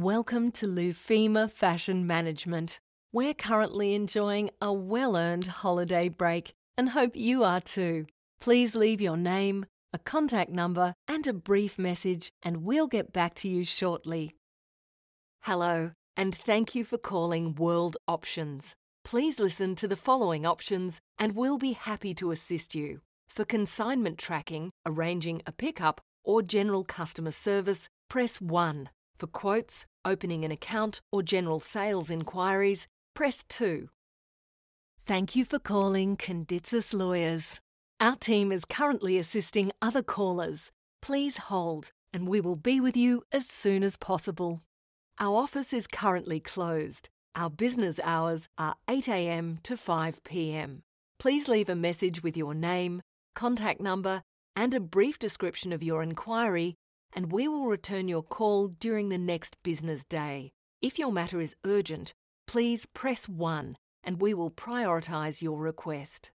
Welcome to Lufima Fashion Management. We're currently enjoying a well-earned holiday break and hope you are too. Please leave your name, a contact number and a brief message and we'll get back to you shortly. Hello, and thank you for calling World Options. Please listen to the following options and we'll be happy to assist you. For consignment tracking, arranging a pickup or general customer service, press 1. For quotes, opening an account or general sales inquiries, press 2. Thank you for calling Konditsis Lawyers. Our team is currently assisting other callers. Please hold and we will be with you as soon as possible. Our office is currently closed. Our business hours are 8 a.m. to 5 p.m. Please leave a message with your name, contact number and a brief description of your inquiry and we will return your call during the next business day. If your matter is urgent, please press 1 and we will prioritise your request.